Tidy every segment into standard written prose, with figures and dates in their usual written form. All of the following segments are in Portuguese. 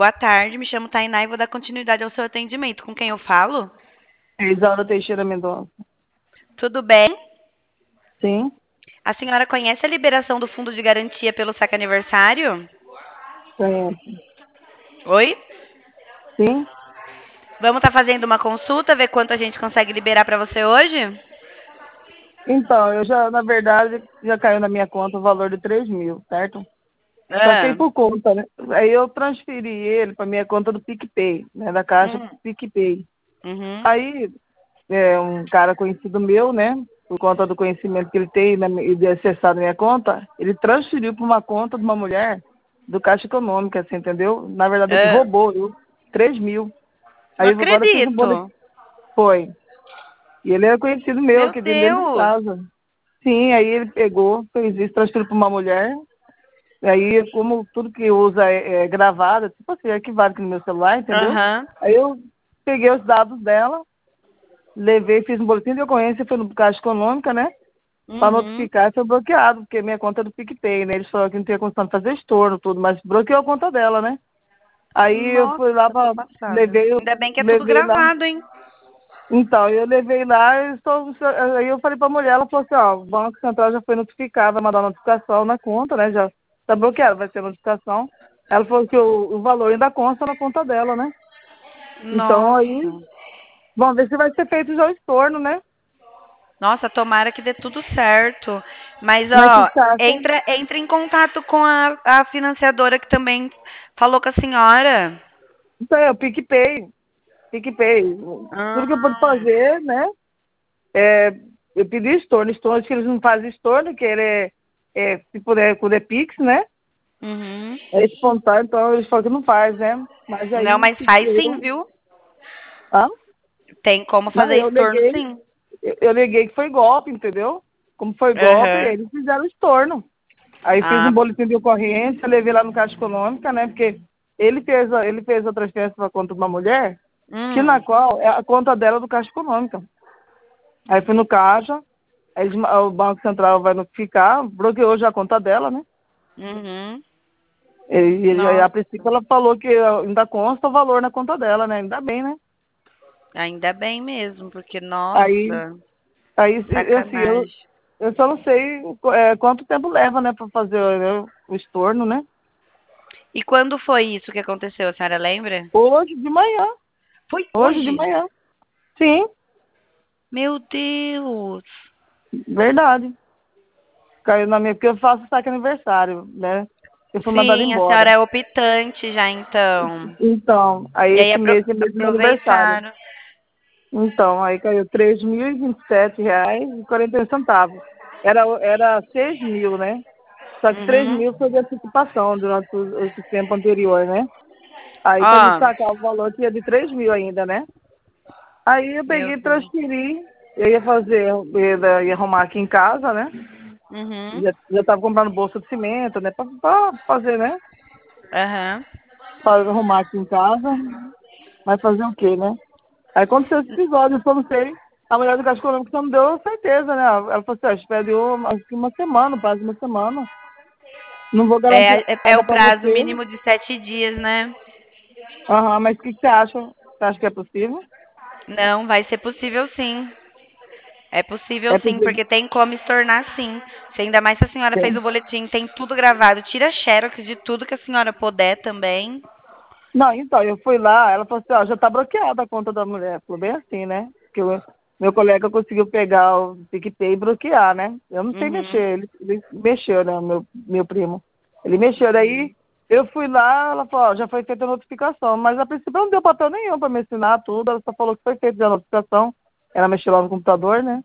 boa tarde. Me chamo Tainá e vou dar continuidade ao seu atendimento. Com quem eu falo? Isaura Teixeira Mendonça. Tudo bem? Sim, A senhora conhece a liberação do fundo de garantia pelo saque aniversário? conheço. Oi? Sim. Vamos estar fazendo uma consulta, ver quanto a gente consegue liberar para você hoje? Então, eu já, na verdade, já caiu na minha conta o valor de 3.000, certo? Só que aí Ah. por conta, né? Aí eu transferi ele para minha conta do PicPay, né? Da Caixa Hum. PicPay. Uhum. Aí, um cara conhecido meu, né? Por conta do conhecimento que ele tem né, e de acessar a minha conta, ele transferiu para uma conta de uma mulher do Caixa Econômica, você entendeu? Na verdade, ele Ah. roubou, viu? 3.000. Não Aí agora eu fiz um boletim. acredito. Foi. E ele é conhecido meu, Meu aqui dentro de Deus. casa. Sim, aí ele pegou, fez isso, transferiu para uma mulher. E aí, como tudo que usa é gravado, tipo assim, é arquivado aqui no meu celular, entendeu? Aham. Aí eu peguei os dados dela, levei, fiz um boletim de ocorrência, foi no Caixa Econômica, né? Para Uhum. notificar, foi bloqueado, porque minha conta é do PicPay, né? Eles falaram que não tinha condição de fazer estorno, tudo, mas bloqueou a conta dela, né? Aí eu fui lá, Nossa, tô passada. levei, Ainda bem que é tudo levei lá. gravado, hein? Então, eu levei lá, aí eu falei para a mulher, ela falou assim, ó, o Banco Central já foi notificado, vai mandar notificação na conta, né? Já está bloqueado, vai ter notificação. Ela falou que o valor ainda consta na conta dela, né? Então aí, Nossa. vamos ver se vai ser feito já o estorno, né? Nossa, tomara que dê tudo certo. Mas, Mas o que ó, você acha? entra em contato com a financiadora que também falou com a senhora. Isso aí, o PicPay, PicPay. Tudo que eu pude Ah. fazer, né? É, eu pedi estorno, estorno, acho que eles não fazem estorno, que ele se puder, quando é Pix, né? Uhum. É espontâneo, então eles falam que não faz, né? Mas Não, aí, mas faz sim, viu? ah, Tem como não, fazer estorno, sim. eu neguei que foi golpe, entendeu? Como foi golpe, Aham. eles fizeram estorno. Aí fiz um Ah. boletim de ocorrência, levei lá no Caixa Econômica, né? Porque ele fez a transferência para conta de uma mulher, que na Hum. qual é a conta dela do Caixa Econômica. Aí fui no Caixa, aí o Banco Central vai notificar, bloqueou já a conta dela, né? Uhum. A Nossa. princípio ela falou que ainda consta o valor na conta dela, né? Ainda bem, né? Ainda bem mesmo, porque, Aí, nossa, aí assim, sacanagem. eu só não sei quanto tempo leva, né, para fazer o estorno, né? E quando foi isso que aconteceu, a senhora lembra? Hoje de manhã, Foi hoje de hoje? manhã. Sim, Meu Deus. verdade. Caiu na minha, porque eu faço saque aniversário, né? Eu fui mandada Sim, a senhora embora. é optante já, então. Então, aí E aí esse mês é meu aniversário. aproveitaram. Então, aí caiu R$ 3.027,41. Era 6.000, né? Só que três Uhum. mil foi de antecipação durante esse tempo anterior, né? Aí, para me Ó, sacar o valor, tinha de 3.000 ainda, né? Aí eu meu peguei e Deus. transferi. Eu ia fazer, ia arrumar aqui em casa, né? Uhum. Já estava comprando bolsa de cimento, né? Para fazer, né? Aham. Para arrumar aqui em casa. Mas fazer o quê, né? Aí aconteceu esse episódio, eu só não sei. A mulher do Caixa Econômico só me deu certeza, né? Ela falou assim, ó, espere acho que uma semana, quase uma semana. Não vou garantir É nada o para prazo você. mínimo de 7 dias, né? Aham, mas o que você acha? Você acha que é possível? Não, vai ser possível sim. É possível É sim, possível. porque tem como estornar sim. Se ainda mais se a senhora fez o boletim, tem tudo gravado. Tira xerox de tudo que a senhora puder também. Não, então, eu fui lá, ela falou assim, ó, já está bloqueada a conta da mulher. Falou bem assim, né? Porque meu colega conseguiu pegar o PicPay e bloquear, né? Eu não sei mexer, Uhum. ele mexeu, né, meu primo. Ele mexeu, daí eu fui lá, ela falou, ó, já foi feita a notificação, mas a princípio não deu papel nenhum para me ensinar tudo, ela só falou que foi feita já a notificação. Ela mexeu lá no computador, né?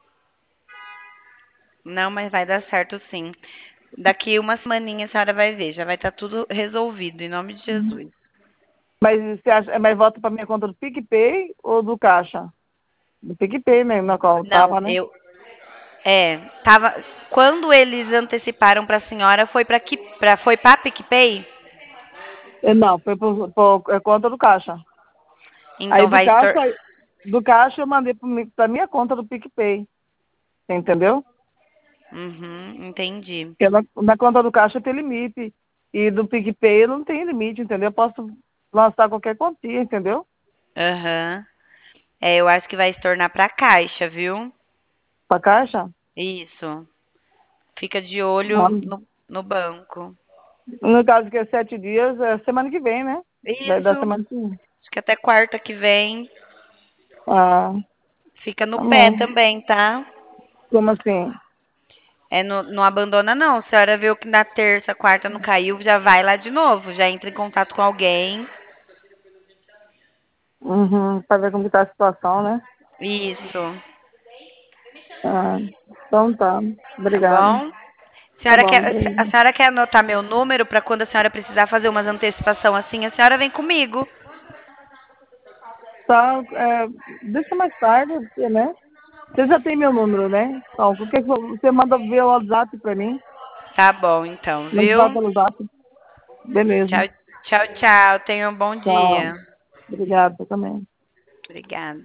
Não, mas vai dar certo sim. Daqui uma semaninha a senhora vai ver, já vai estar tudo resolvido, em nome de Jesus. Mas você acha, mas volta para minha conta do PicPay ou do Caixa? Do PicPay mesmo, na qual Não, tava, né? tava, quando eles anteciparam para a senhora, foi para PicPay? Não, foi por conta do Caixa. Aí Então vai estor... do caixa eu mandei para minha conta do PicPay. Você entendeu? Uhum, entendi. Porque na conta do caixa tem limite. E do PicPay eu não tenho limite, entendeu? Eu posso. lançar qualquer quantia, entendeu? Aham. É, eu acho que vai se tornar pra Caixa, viu? Pra Caixa. Isso. Fica de olho Não. no banco. No caso que é 7 dias, é semana que vem, né? Da Isso. semana que vem. Acho que até quarta que vem Ah, fica no tá pé bom. também, tá? Como assim? É, não abandona não. A senhora viu que na terça, quarta não caiu, já vai lá de novo, já entra em contato com alguém. Uhum, pra ver como que tá a situação, né? Isso, Ah, então tá. tá Obrigada. bom? Tá bom, A obrigada. senhora quer anotar meu número para quando a senhora precisar fazer umas antecipação assim, a senhora vem comigo. Tá, deixa mais tarde, né? Você já tem meu número, né? Então, por que que você manda ver o WhatsApp pra mim? Tá bom, então, Manda lá viu? pelo WhatsApp. Beleza. Tchau, tchau, tchau. Tenha um bom Tchau. dia. Obrigada, você também. Obrigada.